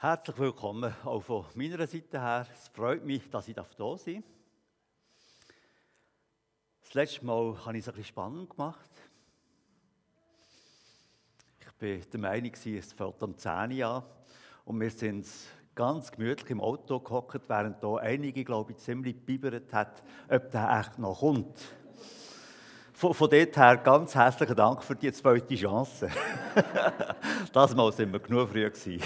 Herzlich willkommen auch von meiner Seite her. Es freut mich, dass ich da sein darf. Das letzte Mal habe ich es ein bisschen spannend gemacht. Ich war der Meinung, es fängt um 10 Uhr an und wir sind ganz gemütlich im Auto gehockt, während da einige, glaube ich, ziemlich bibbert hat, ob der echt noch kommt. Von dort her ganz herzlichen Dank für die zweite Chance. Das Mal sind wir genug früh gewesen.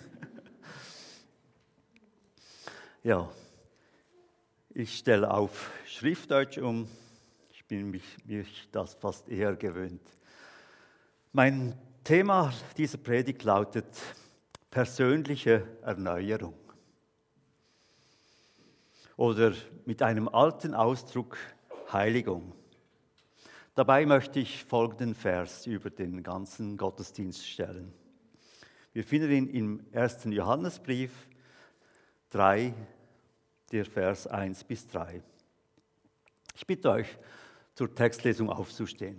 Ja, ich stelle auf Schriftdeutsch um. Ich bin mich das fast eher gewöhnt. Mein Thema dieser Predigt lautet persönliche Erneuerung. Oder mit einem alten Ausdruck Heiligung. Dabei möchte ich folgenden Vers über den ganzen Gottesdienst stellen. Wir finden ihn im 1. Johannesbrief 3, der Vers 1 bis 3. Ich bitte euch, zur Textlesung aufzustehen.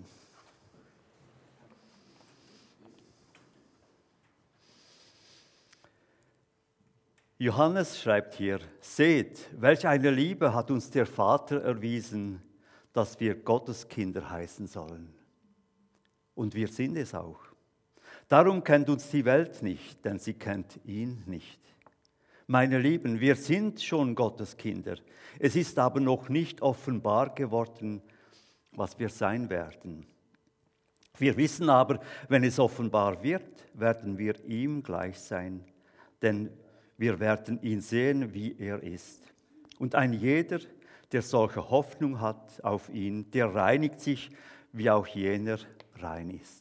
Johannes schreibt hier: Seht, welch eine Liebe hat uns der Vater erwiesen, dass wir Gottes Kinder heißen sollen. Und wir sind es auch. Darum kennt uns die Welt nicht, denn sie kennt ihn nicht. Meine Lieben, wir sind schon Gottes Kinder. Es ist aber noch nicht offenbar geworden, was wir sein werden. Wir wissen aber, wenn es offenbar wird, werden wir ihm gleich sein, denn wir werden ihn sehen, wie er ist. Und ein jeder, der solche Hoffnung hat auf ihn, der reinigt sich, wie auch jener rein ist.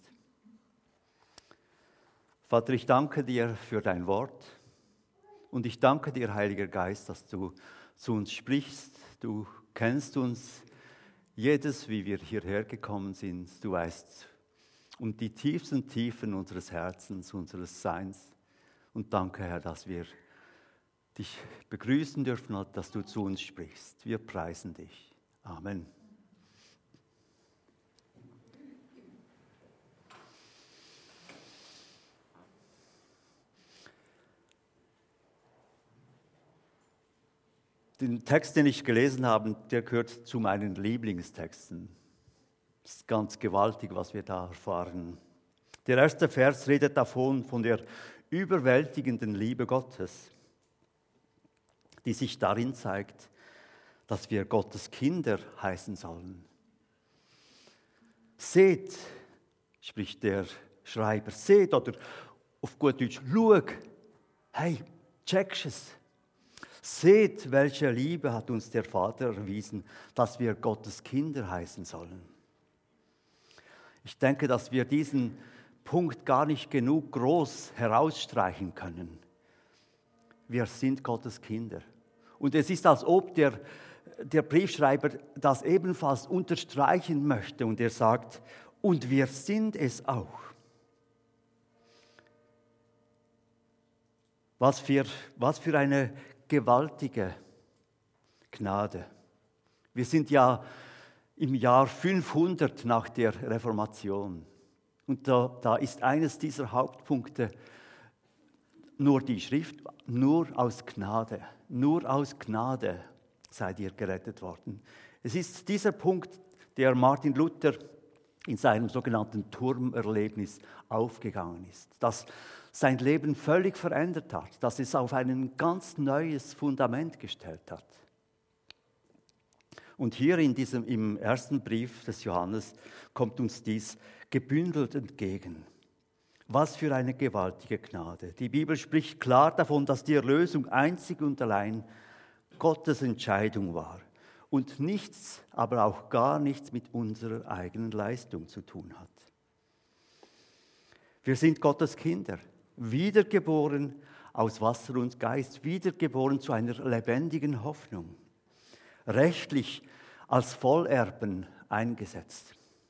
Vater, ich danke dir für dein Wort. Und ich danke dir, Heiliger Geist, dass du zu uns sprichst. Du kennst uns, jedes, wie wir hierher gekommen sind. Du weißt um die tiefsten Tiefen unseres Herzens, unseres Seins. Und danke, Herr, dass wir dich begrüßen dürfen und dass du zu uns sprichst. Wir preisen dich. Amen. Den Text, den ich gelesen habe, der gehört zu meinen Lieblingstexten. Es ist ganz gewaltig, was wir da erfahren. Der erste Vers redet davon, von der überwältigenden Liebe Gottes, die sich darin zeigt, dass wir Gottes Kinder heißen sollen. Seht, spricht der Schreiber, seht oder auf gut Deutsch, schau, hey, checkst es. Seht, welche Liebe hat uns der Vater erwiesen, dass wir Gottes Kinder heißen sollen. Ich denke, dass wir diesen Punkt gar nicht genug groß herausstreichen können. Wir sind Gottes Kinder. Und es ist, als ob der Briefschreiber das ebenfalls unterstreichen möchte. Und er sagt, und wir sind es auch. Was für eine gewaltige Gnade. Wir sind ja im Jahr 500 nach der Reformation. Und da ist eines dieser Hauptpunkte nur die Schrift, nur aus Gnade seid ihr gerettet worden. Es ist dieser Punkt, der Martin Luther in seinem sogenannten Turmerlebnis aufgegangen ist, dass sein Leben völlig verändert hat, dass es auf ein ganz neues Fundament gestellt hat. Und hier im ersten Brief des Johannes kommt uns dies gebündelt entgegen. Was für eine gewaltige Gnade. Die Bibel spricht klar davon, dass die Erlösung einzig und allein Gottes Entscheidung war und nichts, aber auch gar nichts mit unserer eigenen Leistung zu tun hat. Wir sind Gottes Kinder, wiedergeboren aus Wasser und Geist, wiedergeboren zu einer lebendigen Hoffnung, rechtlich als Vollerben eingesetzt.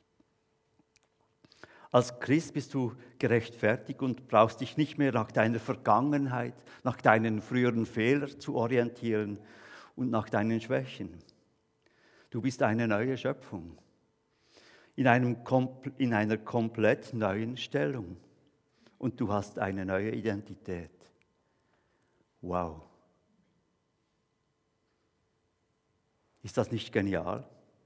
Als Christ bist du gerechtfertigt und brauchst dich nicht mehr nach deiner Vergangenheit, nach deinen früheren Fehlern zu orientieren und nach deinen Schwächen. Du bist eine neue Schöpfung, in einer komplett neuen Stellung. Und du hast eine neue Identität. Wow. Ist das nicht genial?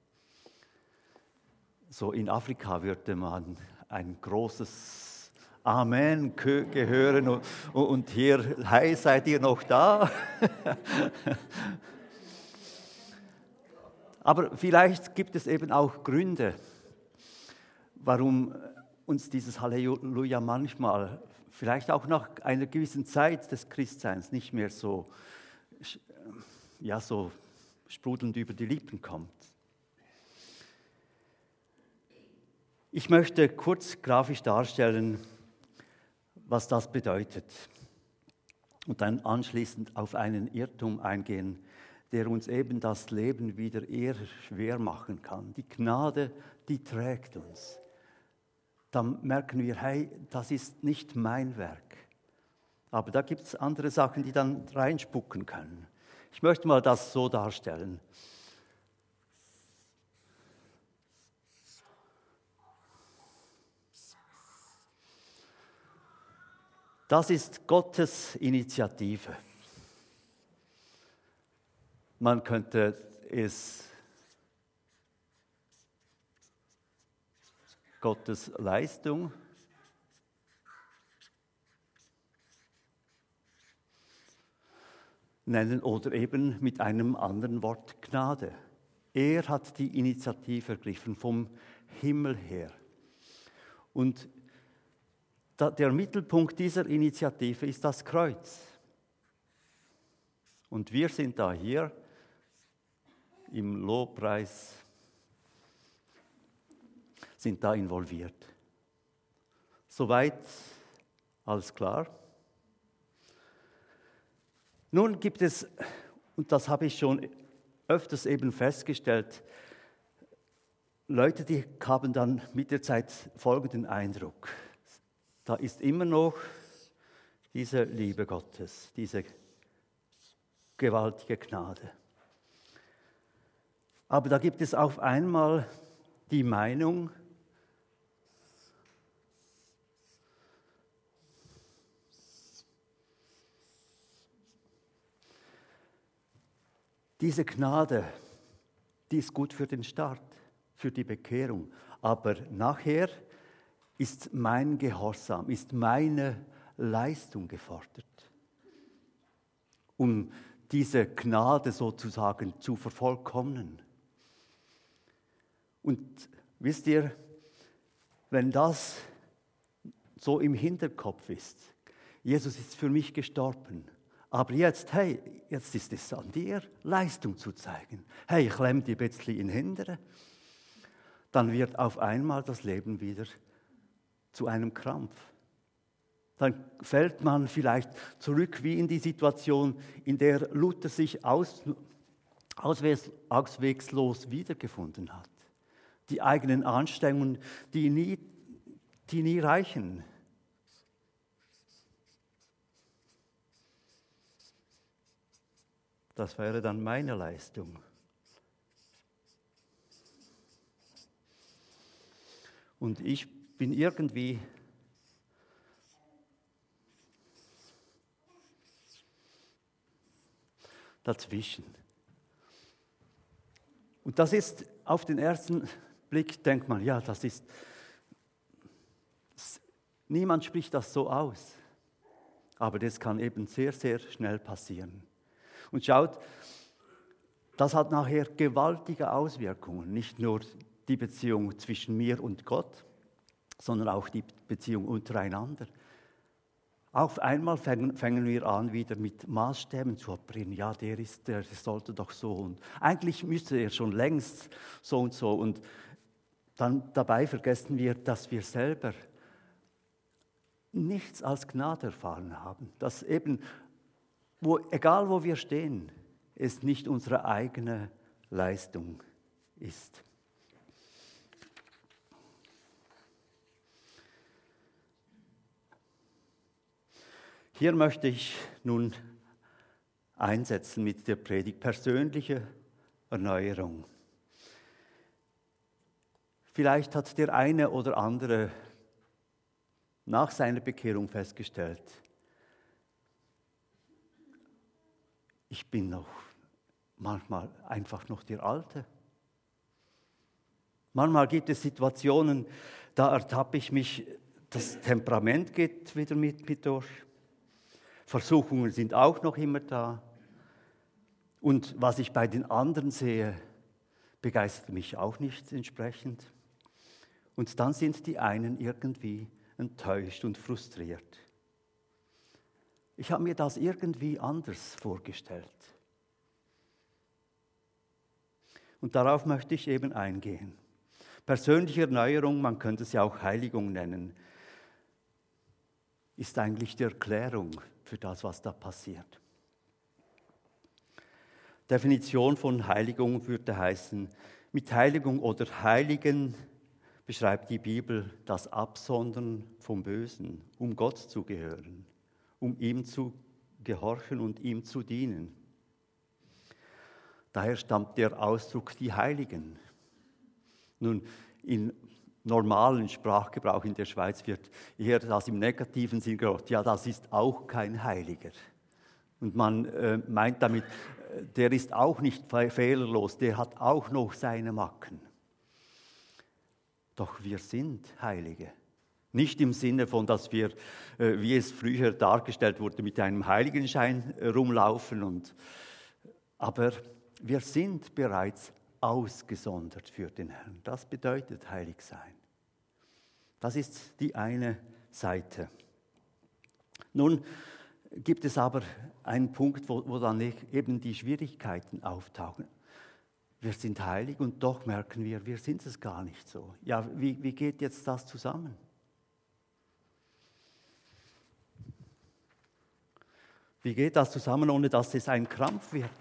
So in Afrika würde man ein großes Amen gehören und hier, hey, seid ihr noch da? Aber vielleicht gibt es eben auch Gründe, warum uns dieses Halleluja manchmal, vielleicht auch nach einer gewissen Zeit des Christseins, nicht mehr so sprudelnd über die Lippen kommt. Ich möchte kurz grafisch darstellen, was das bedeutet und dann anschließend auf einen Irrtum eingehen, der uns eben das Leben wieder eher schwer machen kann. Die Gnade, die trägt uns. Dann merken wir, hey, das ist nicht mein Werk. Aber da gibt es andere Sachen, die dann reinspucken können. Ich möchte mal das so darstellen. Das ist Gottes Initiative. Man könnte es Gottes Leistung nennen oder eben mit einem anderen Wort Gnade. Er hat die Initiative ergriffen vom Himmel her. Und der Mittelpunkt dieser Initiative ist das Kreuz. Und wir sind da hier im Lobpreis, sind da involviert. Soweit alles klar? Nun gibt es, und das habe ich schon öfters eben festgestellt, Leute, die haben dann mit der Zeit folgenden Eindruck. Da ist immer noch diese Liebe Gottes, diese gewaltige Gnade. Aber da gibt es auf einmal die Meinung, diese Gnade, die ist gut für den Start, für die Bekehrung. Aber nachher ist mein Gehorsam, ist meine Leistung gefordert, um diese Gnade sozusagen zu vervollkommnen. Und wisst ihr, wenn das so im Hinterkopf ist, Jesus ist für mich gestorben, aber jetzt, hey, jetzt ist es an dir, Leistung zu zeigen. Hey, ich klemm die ein bisschen in die Hände. Dann wird auf einmal das Leben wieder zu einem Krampf. Dann fällt man vielleicht zurück wie in die Situation, in der Luther sich auswegslos wiedergefunden hat. Die eigenen Anstrengungen, die nie reichen. Das wäre dann meine Leistung. Und ich bin irgendwie dazwischen. Und das ist auf den ersten Blick, denkt man, ja, niemand spricht das so aus. Aber das kann eben sehr, sehr schnell passieren. Und schaut, das hat nachher gewaltige Auswirkungen. Nicht nur die Beziehung zwischen mir und Gott, sondern auch die Beziehung untereinander. Auf einmal fangen wir an, wieder mit Maßstäben zu operieren. Ja, der sollte doch so. Und eigentlich müsste er schon längst so und so. Und dann dabei vergessen wir, dass wir selber nichts als Gnade erfahren haben. Dass eben, egal wo wir stehen, es nicht unsere eigene Leistung ist. Hier möchte ich nun einsetzen mit der Predigt persönliche Erneuerung. Vielleicht hat der eine oder andere nach seiner Bekehrung festgestellt, ich bin noch manchmal einfach noch der Alte. Manchmal gibt es Situationen, da ertappe ich mich, das Temperament geht wieder mit durch. Versuchungen sind auch noch immer da. Und was ich bei den anderen sehe, begeistert mich auch nicht entsprechend. Und dann sind die einen irgendwie enttäuscht und frustriert. Ich habe mir das irgendwie anders vorgestellt. Und darauf möchte ich eben eingehen. Persönliche Erneuerung, man könnte es ja auch Heiligung nennen, ist eigentlich die Erklärung für das, was da passiert. Definition von Heiligung würde heißen, mit Heiligung oder Heiligen beschreibt die Bibel das Absondern vom Bösen, um Gott zu gehören, um ihm zu gehorchen und ihm zu dienen. Daher stammt der Ausdruck die Heiligen. Nun, im normalen Sprachgebrauch in der Schweiz wird eher das im negativen Sinn gesagt, ja, das ist auch kein Heiliger. Und man meint damit, der ist auch nicht fehlerlos, der hat auch noch seine Macken. Doch wir sind Heilige. Nicht im Sinne von, dass wir, wie es früher dargestellt wurde, mit einem Heiligenschein rumlaufen. Aber wir sind bereits ausgesondert für den Herrn. Das bedeutet heilig sein. Das ist die eine Seite. Nun gibt es aber einen Punkt, wo dann eben die Schwierigkeiten auftauchen. Wir sind heilig und doch merken wir sind es gar nicht so. Ja, wie geht jetzt das zusammen? Wie geht das zusammen, ohne dass es ein Krampf wird?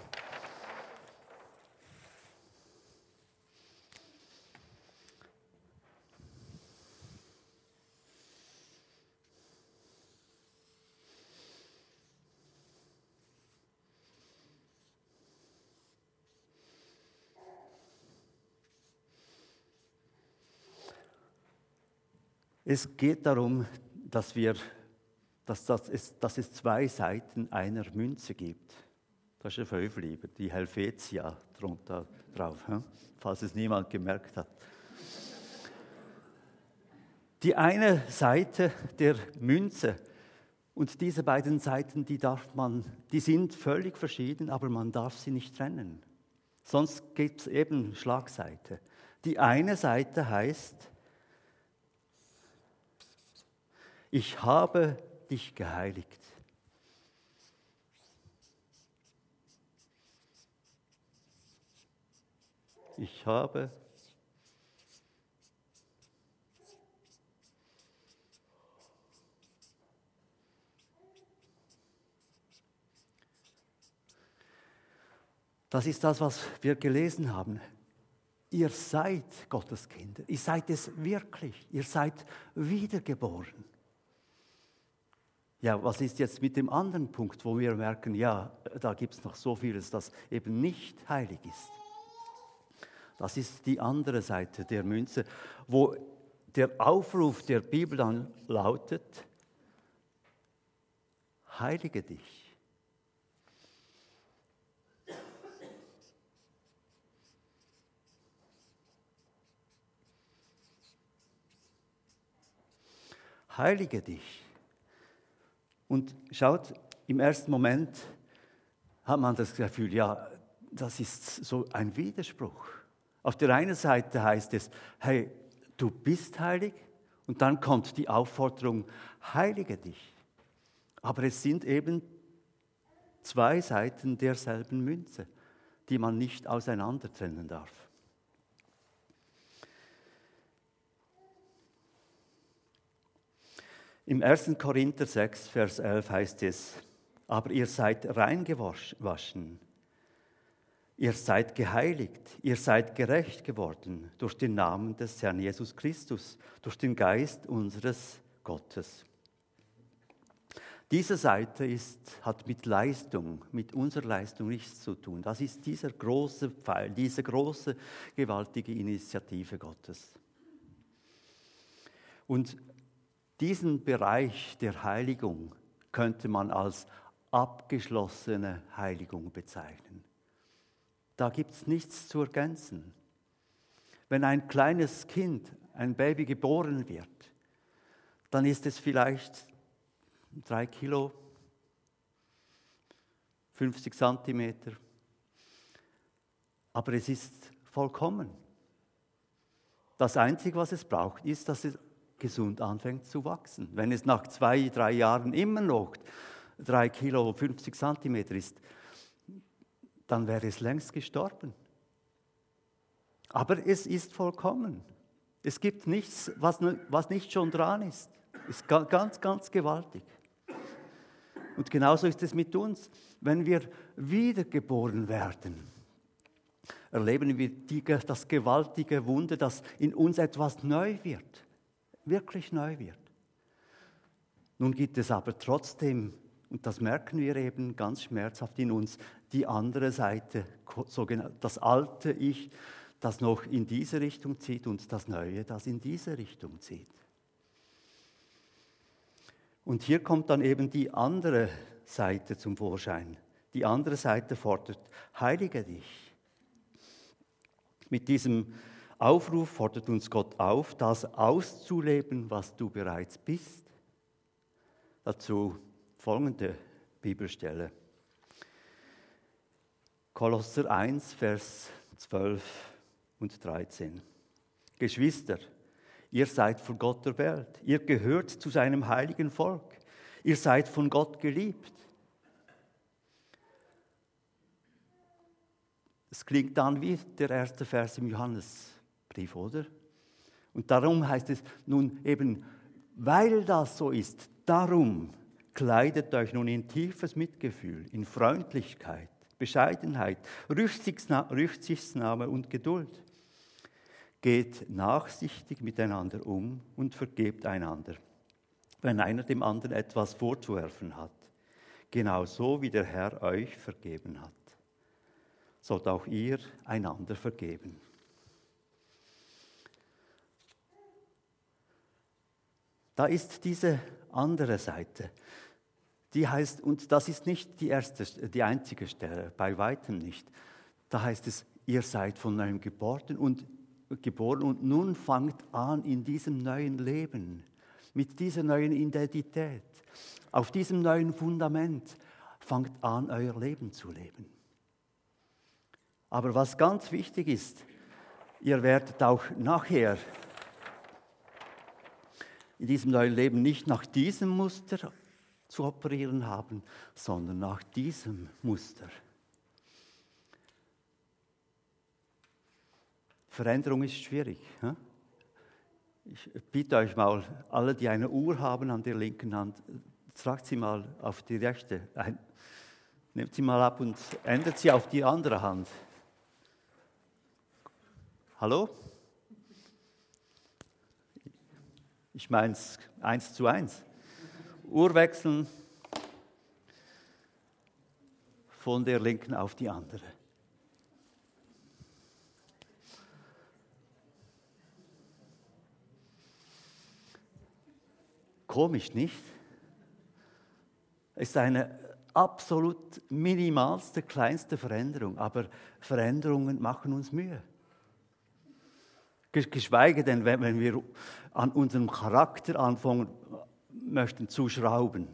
Es geht darum, dass es zwei Seiten einer Münze gibt. Das ist ein Vögel, die Helvetia drunter drauf, falls es niemand gemerkt hat. Die eine Seite der Münze und diese beiden Seiten, die sind völlig verschieden, aber man darf sie nicht trennen. Sonst gibt es eben Schlagseite. Die eine Seite heißt, ich habe dich geheiligt. Ich habe Das ist das, was wir gelesen haben. Ihr seid Gottes Kinder. Ihr seid es wirklich. Ihr seid wiedergeboren. Ja, was ist jetzt mit dem anderen Punkt, wo wir merken, ja, da gibt es noch so vieles, das eben nicht heilig ist. Das ist die andere Seite der Münze, wo der Aufruf der Bibel dann lautet, heilige dich. Heilige dich. Und schaut, im ersten Moment hat man das Gefühl, ja, das ist so ein Widerspruch. Auf der einen Seite heißt es, hey, du bist heilig, und dann kommt die Aufforderung, heilige dich. Aber es sind eben zwei Seiten derselben Münze, die man nicht auseinander trennen darf. Im 1. Korinther 6, Vers 11 heißt es, aber ihr seid rein gewaschen, ihr seid geheiligt, ihr seid gerecht geworden durch den Namen des Herrn Jesus Christus, durch den Geist unseres Gottes. Diese Seite hat mit Leistung, mit unserer Leistung nichts zu tun. Das ist dieser große Pfeil, diese große, gewaltige Initiative Gottes. Und diesen Bereich der Heiligung könnte man als abgeschlossene Heiligung bezeichnen. Da gibt es nichts zu ergänzen. Wenn ein kleines Kind, ein Baby geboren wird, dann ist es vielleicht 3 Kilo, 50 Zentimeter, aber es ist vollkommen. Das Einzige, was es braucht, ist, dass es gesund anfängt zu wachsen. Wenn es nach 2, 3 Jahren immer noch 3 Kilo, 50 Zentimeter ist, dann wäre es längst gestorben. Aber es ist vollkommen. Es gibt nichts, was nicht schon dran ist. Es ist ganz, ganz gewaltig. Und genauso ist es mit uns. Wenn wir wiedergeboren werden, erleben wir das gewaltige Wunder, dass in uns etwas neu wird, wirklich neu wird. Nun gibt es aber trotzdem, und das merken wir eben ganz schmerzhaft in uns, die andere Seite, das alte Ich, das noch in diese Richtung zieht und das Neue, das in diese Richtung zieht. Und hier kommt dann eben die andere Seite zum Vorschein. Die andere Seite fordert, heilige dich. Mit diesem Aufruf fordert uns Gott auf, das auszuleben, was du bereits bist. Dazu folgende Bibelstelle. Kolosser 1, Vers 12 und 13. Geschwister, ihr seid von Gott erwählt. Ihr gehört zu seinem heiligen Volk. Ihr seid von Gott geliebt. Es klingt dann wie der erste Vers im Johannesbrief, oder? Und darum heißt es nun eben, weil das so ist, darum kleidet euch nun in tiefes Mitgefühl, in Freundlichkeit, Bescheidenheit, Rücksichtnahme und Geduld. Geht nachsichtig miteinander um und vergebt einander, wenn einer dem anderen etwas vorzuwerfen hat, genauso wie der Herr euch vergeben hat. Sollt auch ihr einander vergeben. Da ist diese andere Seite, die heißt, und das ist nicht die einzige Stelle, bei weitem nicht. Da heißt es, ihr seid von neuem geboren und nun fangt an in diesem neuen Leben, mit dieser neuen Identität, auf diesem neuen Fundament, fangt an, euer Leben zu leben. Aber was ganz wichtig ist, ihr werdet auch nachher in diesem neuen Leben nicht nach diesem Muster zu operieren haben, sondern nach diesem Muster. Veränderung ist schwierig. Ich bitte euch mal, alle, die eine Uhr haben an der linken Hand, tragt sie mal auf die rechte ein. Nehmt sie mal ab und ändert sie auf die andere Hand. Hallo? Ich meine es 1:1. Uhr wechseln von der linken auf die andere. Komisch, nicht? Es ist eine absolut minimalste, kleinste Veränderung, aber Veränderungen machen uns Mühe. Geschweige denn, wenn wir an unserem Charakter anfangen möchten zu schrauben.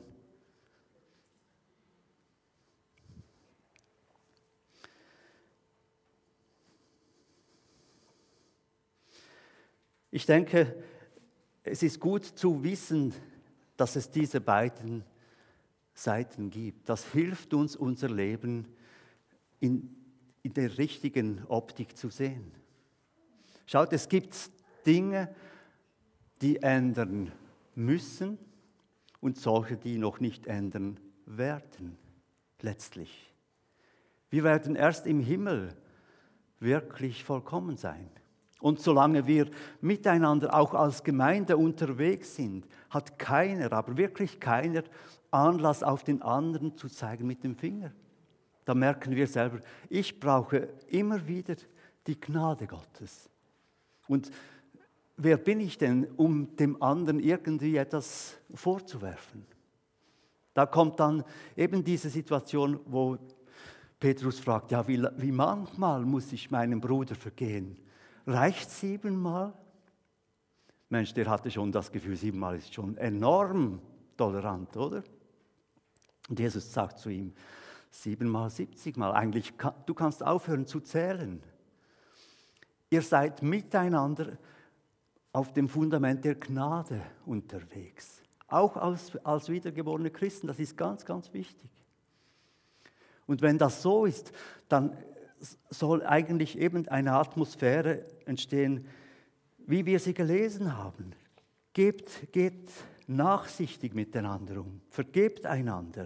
Ich denke, es ist gut zu wissen, dass es diese beiden Seiten gibt. Das hilft uns, unser Leben in der richtigen Optik zu sehen. Schaut, es gibt Dinge, die ändern müssen und solche, die noch nicht ändern werden, letztlich. Wir werden erst im Himmel wirklich vollkommen sein. Und solange wir miteinander auch als Gemeinde unterwegs sind, hat keiner, aber wirklich keiner, Anlass auf den anderen zu zeigen mit dem Finger. Da merken wir selber, ich brauche immer wieder die Gnade Gottes. Und wer bin ich denn, um dem anderen irgendwie etwas vorzuwerfen? Da kommt dann eben diese Situation, wo Petrus fragt, ja, wie manchmal muss ich meinem Bruder vergehen? Reicht 7-mal? Mensch, der hatte schon das Gefühl, 7-mal ist schon enorm tolerant, oder? Und Jesus sagt zu ihm, 7-mal, 70-mal. Eigentlich, du kannst aufhören zu zählen. Ihr seid miteinander auf dem Fundament der Gnade unterwegs. Auch als wiedergeborene Christen, das ist ganz, ganz wichtig. Und wenn das so ist, dann soll eigentlich eben eine Atmosphäre entstehen, wie wir sie gelesen haben. Geht nachsichtig miteinander um, vergebt einander.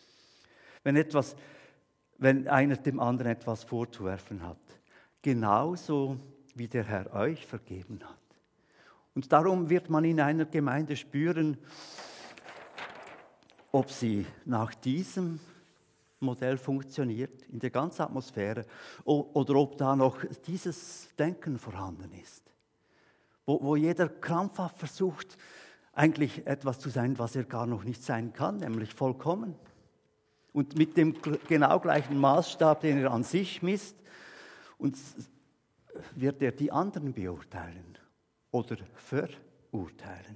Wenn einer dem anderen etwas vorzuwerfen hat, genauso wie der Herr euch vergeben hat. Und darum wird man in einer Gemeinde spüren, ob sie nach diesem Modell funktioniert, in der ganzen Atmosphäre, oder ob da noch dieses Denken vorhanden ist. Wo jeder krampfhaft versucht, eigentlich etwas zu sein, was er gar noch nicht sein kann, nämlich vollkommen. Und mit dem genau gleichen Maßstab, den er an sich misst, wird er die anderen beurteilen oder verurteilen.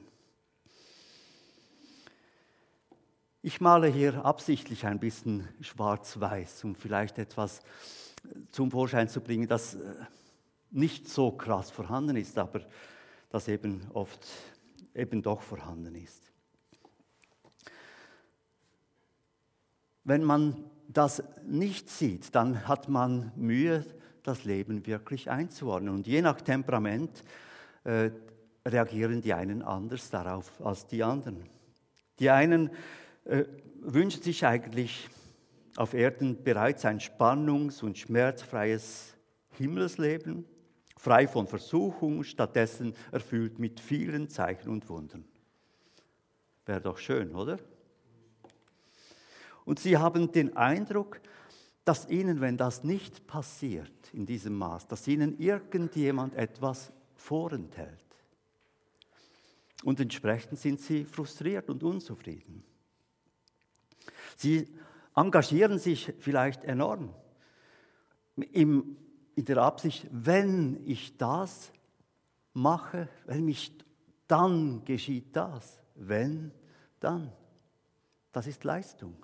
Ich male hier absichtlich ein bisschen schwarz-weiß, um vielleicht etwas zum Vorschein zu bringen, das nicht so krass vorhanden ist, aber das eben oft eben doch vorhanden ist. Wenn man das nicht sieht, dann hat man Mühe, das Leben wirklich einzuordnen. Und je nach Temperament reagieren die einen anders darauf als die anderen. Die einen wünschen sich eigentlich auf Erden bereits ein spannungs- und schmerzfreies Himmelsleben, frei von Versuchung, stattdessen erfüllt mit vielen Zeichen und Wundern. Wäre doch schön, oder? Und sie haben den Eindruck, dass ihnen, wenn das nicht passiert in diesem Maß, dass ihnen irgendjemand etwas vorenthält. Und entsprechend sind sie frustriert und unzufrieden. Sie engagieren sich vielleicht enorm in der Absicht, wenn ich das mache, dann geschieht das. Wenn, dann. Das ist Leistung.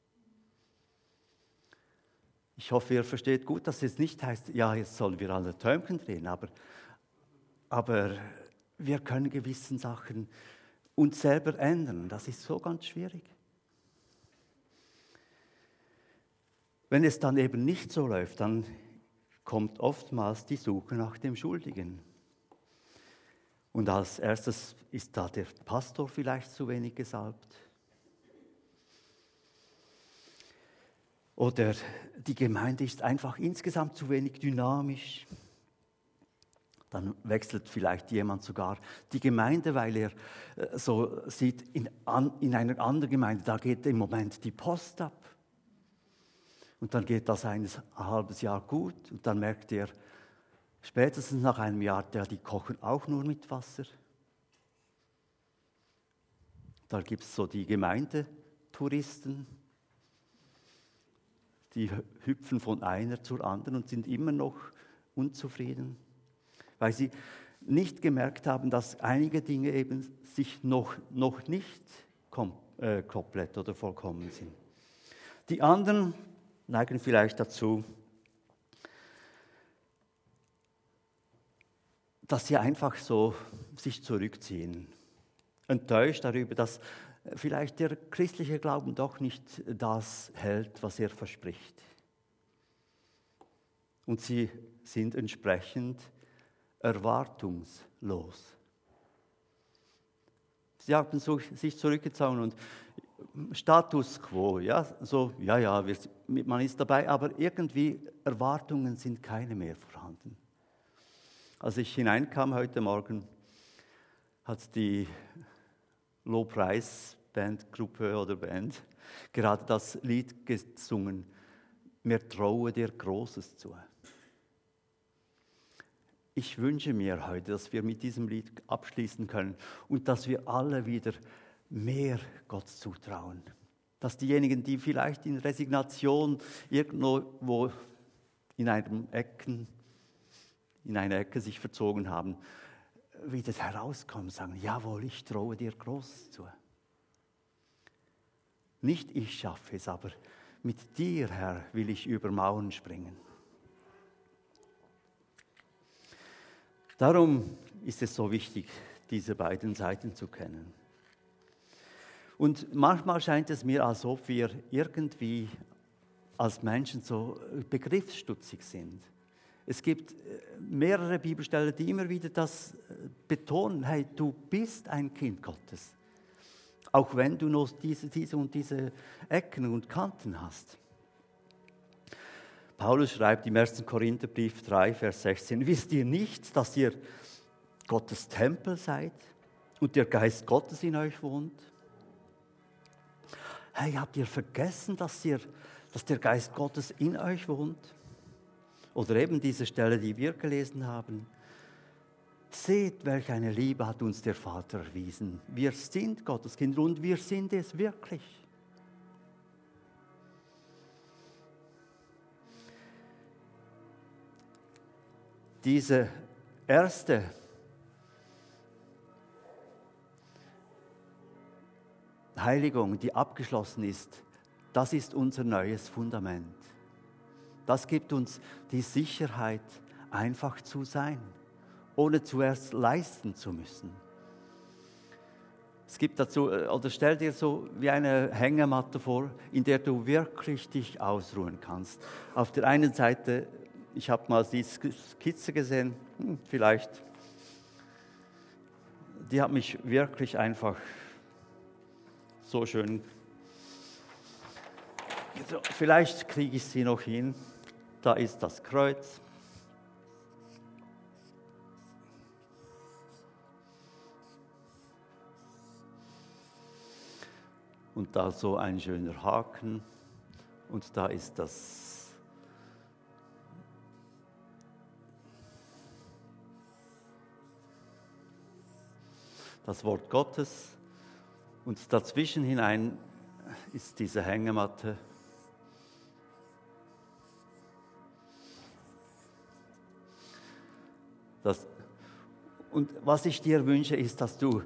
Ich hoffe, ihr versteht gut, dass es nicht heißt, ja, jetzt sollen wir alle Däumchen drehen, aber wir können gewissen Sachen uns selber ändern. Das ist so ganz schwierig. Wenn es dann eben nicht so läuft, dann kommt oftmals die Suche nach dem Schuldigen. Und als erstes ist da der Pastor vielleicht zu wenig gesalbt. Oder die Gemeinde ist einfach insgesamt zu wenig dynamisch. Dann wechselt vielleicht jemand sogar die Gemeinde, weil er so sieht, in einer anderen Gemeinde, da geht im Moment die Post ab. Und dann geht das ein halbes Jahr gut und dann merkt er, spätestens nach einem Jahr, die kochen auch nur mit Wasser. Da gibt es so die Gemeindetouristen, die hüpfen von einer zur anderen und sind immer noch unzufrieden, weil sie nicht gemerkt haben, dass einige Dinge eben sich noch nicht komplett oder vollkommen sind. Die anderen neigen vielleicht dazu, dass sie einfach so sich zurückziehen, enttäuscht darüber, dass vielleicht der christliche Glauben doch nicht das hält, was er verspricht. Und sie sind entsprechend erwartungslos. Sie haben sich zurückgezogen und Status quo, man ist dabei, aber irgendwie Erwartungen sind keine mehr vorhanden. Als ich hineinkam heute Morgen, hat die Lobpreisbandgruppe oder Band gerade das Lied gesungen, mir traue dir Großes zu. Ich wünsche mir heute, dass wir mit diesem Lied abschließen können und dass wir alle wieder mehr Gott zutrauen. dass diejenigen, die vielleicht in Resignation irgendwo in einer Ecke sich verzogen haben, wieder herauskommen und sagen, jawohl, ich traue dir Großes zu. Nicht ich schaffe es, aber mit dir, Herr, will ich über Mauern springen. Darum ist es so wichtig, diese beiden Seiten zu kennen. Und manchmal scheint es mir, als ob wir irgendwie als Menschen so begriffsstutzig sind. Es gibt mehrere Bibelstellen, die immer wieder das betonen, hey, du bist ein Kind Gottes. Auch wenn du noch diese und diese Ecken und Kanten hast. Paulus schreibt im 1. Korintherbrief 3, Vers 16, wisst ihr nicht, dass ihr Gottes Tempel seid und der Geist Gottes in euch wohnt? Hey, habt ihr vergessen, dass der Geist Gottes in euch wohnt? Oder eben diese Stelle, die wir gelesen haben. Seht, welch eine Liebe hat uns der Vater erwiesen. Wir sind Gottes Kinder und wir sind es wirklich. Diese erste Heiligung, die abgeschlossen ist, das ist unser neues Fundament. Das gibt uns die Sicherheit, einfach zu sein, ohne zuerst leisten zu müssen. Es gibt dazu, oder stell dir so wie eine Hängematte vor, in der du wirklich dich ausruhen kannst. Auf der einen Seite, ich habe mal die Skizze gesehen, vielleicht, die hat mich wirklich einfach so schön. Also, vielleicht kriege ich sie noch hin. Da ist das Kreuz. Und da so ein schöner Haken. Und da ist das Wort Gottes. Und dazwischen hinein ist diese Hängematte. Und was ich dir wünsche, ist, dass du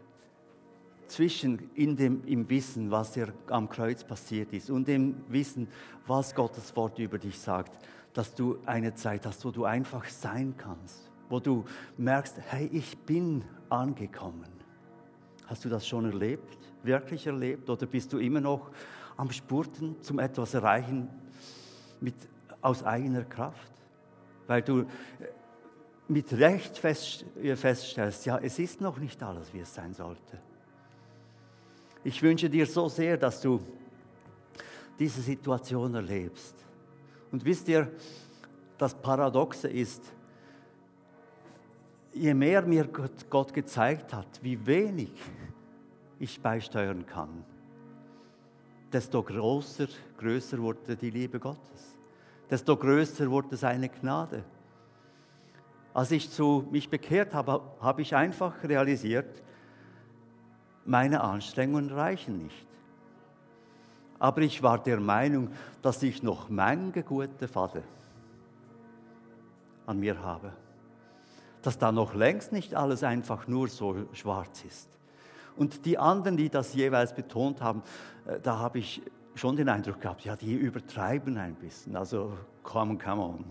im Wissen, was dir am Kreuz passiert ist und im Wissen, was Gottes Wort über dich sagt, dass du eine Zeit hast, wo du einfach sein kannst, wo du merkst, hey, ich bin angekommen. Hast du das schon erlebt, wirklich erlebt, oder bist du immer noch am Spurten zum etwas erreichen aus eigener Kraft? Weil du mit Recht feststellst, ja, es ist noch nicht alles, wie es sein sollte. Ich wünsche dir so sehr, dass du diese Situation erlebst. Und wisst ihr, das Paradoxe ist, je mehr mir Gott gezeigt hat, wie wenig ich beisteuern kann, desto größer wurde die Liebe Gottes. Desto größer wurde seine Gnade. Als ich mich bekehrt habe, habe ich einfach realisiert, meine Anstrengungen reichen nicht. Aber ich war der Meinung, dass ich noch manche gute Vater an mir habe. Dass da noch längst nicht alles einfach nur so schwarz ist. Und die anderen, die das jeweils betont haben, da habe ich schon den Eindruck gehabt, ja, die übertreiben ein bisschen. Also, come on.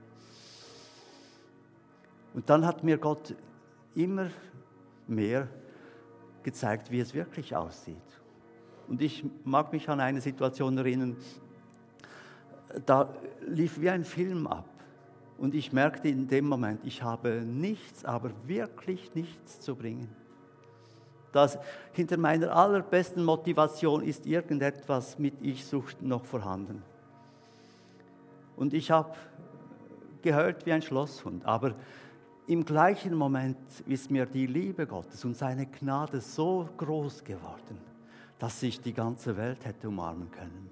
Und dann hat mir Gott immer mehr gezeigt, wie es wirklich aussieht. Und ich mag mich an eine Situation erinnern, da lief wie ein Film ab. Und ich merkte in dem Moment, ich habe nichts, aber wirklich nichts zu bringen. Hinter meiner allerbesten Motivation ist irgendetwas mit Ich-Sucht noch vorhanden. Und ich habe geheult wie ein Schlosshund, aber im gleichen Moment ist mir die Liebe Gottes und seine Gnade so groß geworden, dass ich die ganze Welt hätte umarmen können.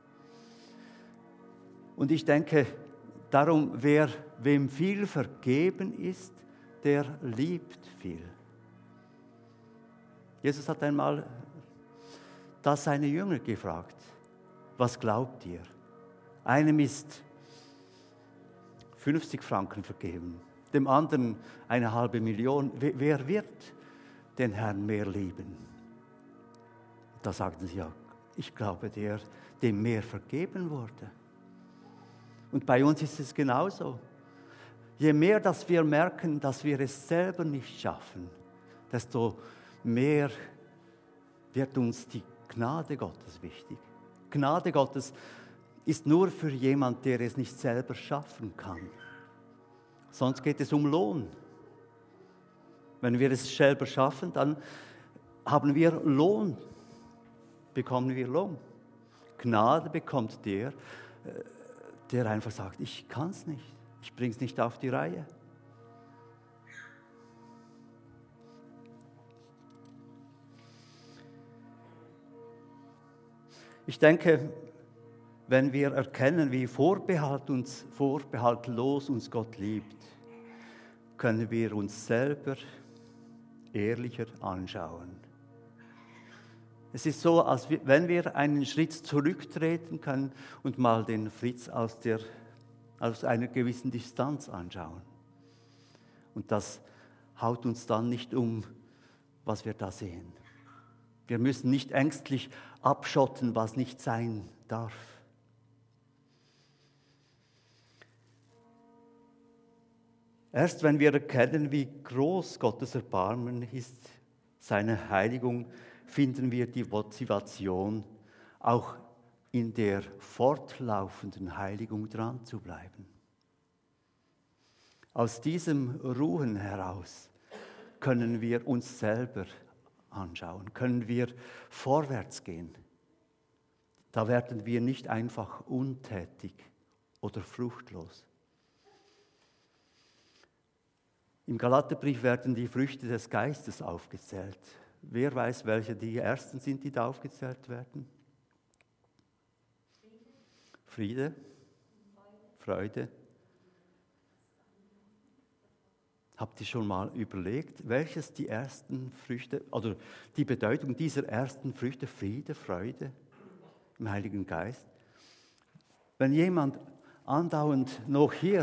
Und ich denke, darum, wem viel vergeben ist, der liebt viel. Jesus hat einmal da seine Jünger gefragt, was glaubt ihr? Einem ist 50 Franken vergeben, dem anderen 500.000. Wer wird den Herrn mehr lieben? Da sagten sie, ja, ich glaube, der, dem mehr vergeben wurde. Und bei uns ist es genauso. Je mehr, dass wir merken, dass wir es selber nicht schaffen, desto mehr wird uns die Gnade Gottes wichtig. Gnade Gottes ist nur für jemanden, der es nicht selber schaffen kann. Sonst geht es um Lohn. Wenn wir es selber schaffen, dann haben wir Lohn, bekommen wir Lohn. Gnade bekommt der einfach sagt, ich kann es nicht, ich bringe es nicht auf die Reihe. Ich denke, wenn wir erkennen, wie vorbehaltlos uns Gott liebt, können wir uns selber ehrlicher anschauen. Es ist so, als wenn wir einen Schritt zurücktreten können und mal den Fritz aus einer gewissen Distanz anschauen. Und das haut uns dann nicht um, was wir da sehen. Wir müssen nicht ängstlich abschotten, was nicht sein darf. Erst wenn wir erkennen, wie groß Gottes Erbarmen ist, seine Heiligung, finden wir die Motivation, auch in der fortlaufenden Heiligung dran zu bleiben. Aus diesem Ruhen heraus können wir uns selber anschauen, können wir vorwärts gehen. Da werden wir nicht einfach untätig oder fruchtlos. Im Galaterbrief werden die Früchte des Geistes aufgezählt. Wer weiß, welche die ersten sind, die da aufgezählt werden? Friede, Freude. Habt ihr schon mal überlegt, welches die ersten Früchte, oder die Bedeutung dieser ersten Früchte, Friede, Freude im Heiligen Geist? Wenn jemand andauernd noch hier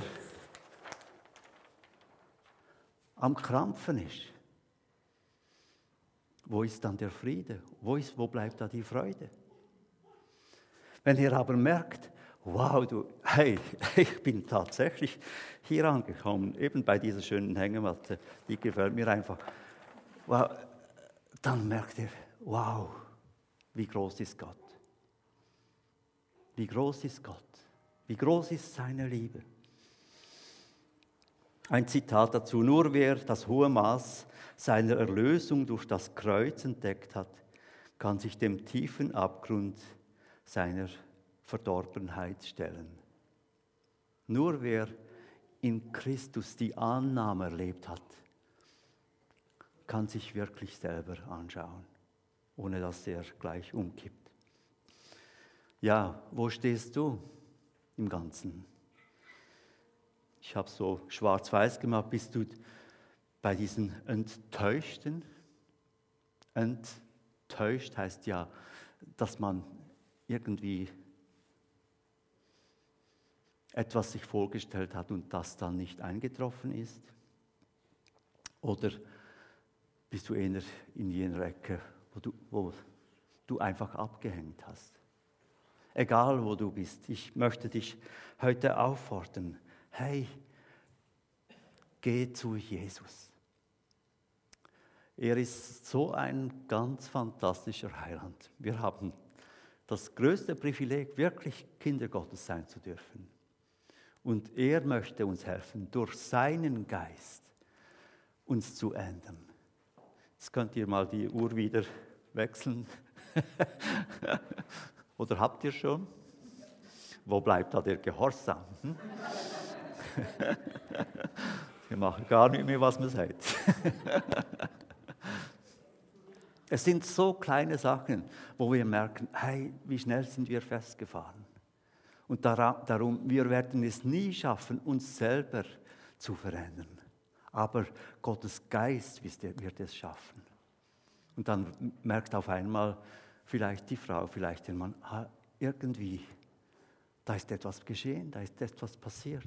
am Krampfen ist, wo ist dann der Friede? Wo bleibt da die Freude? Wenn ihr aber merkt, wow, hey, ich bin tatsächlich hier angekommen, eben bei dieser schönen Hängematte, die gefällt mir einfach. Wow, dann merkt ihr, wow, wie groß ist Gott? Wie groß ist Gott? Wie groß ist seine Liebe? Ein Zitat dazu: Nur wer das hohe Maß seiner Erlösung durch das Kreuz entdeckt hat, kann sich dem tiefen Abgrund seiner Verdorbenheit stellen. Nur wer in Christus die Annahme erlebt hat, kann sich wirklich selber anschauen, ohne dass er gleich umkippt. Ja, wo stehst du im Ganzen? Ich habe so schwarz-weiß gemacht, bist du bei diesen Enttäuschten? Enttäuscht heißt ja, dass man irgendwie etwas sich vorgestellt hat und das dann nicht eingetroffen ist? Oder bist du eher in jener Ecke, wo du einfach abgehängt hast? Egal, wo du bist, ich möchte dich heute auffordern, hey, geh zu Jesus. Er ist so ein ganz fantastischer Heiland. Wir haben das größte Privileg, wirklich Kinder Gottes sein zu dürfen. Und er möchte uns helfen, durch seinen Geist uns zu ändern. Jetzt könnt ihr mal die Uhr wieder wechseln. Oder habt ihr schon? Wo bleibt da der Gehorsam? Wir machen gar nicht mehr, was man sagt. Es sind so kleine Sachen, wo wir merken, hey, wie schnell sind wir festgefahren. Und darum, wir werden es nie schaffen, uns selber zu verändern. Aber Gottes Geist wird es schaffen. Und dann merkt auf einmal, vielleicht die Frau, vielleicht der Mann, irgendwie, da ist etwas geschehen, da ist etwas passiert.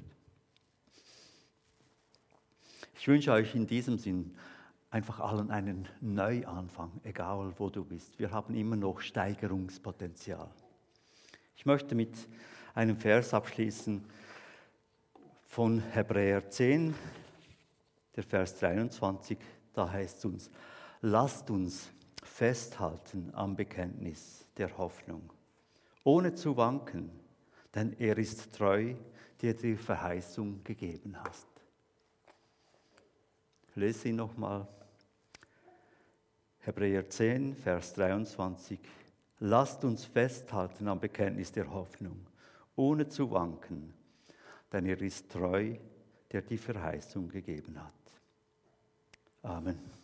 Ich wünsche euch in diesem Sinn einfach allen einen Neuanfang, egal wo du bist. Wir haben immer noch Steigerungspotenzial. Ich möchte mit einem Vers abschließen von Hebräer 10, der Vers 23. Da heißt es uns: Lasst uns festhalten am Bekenntnis der Hoffnung, ohne zu wanken, denn er ist treu, der die Verheißung gegeben hat. Ich lese ihn nochmal. Hebräer 10, Vers 23. Lasst uns festhalten am Bekenntnis der Hoffnung, ohne zu wanken, denn er ist treu, der die Verheißung gegeben hat. Amen.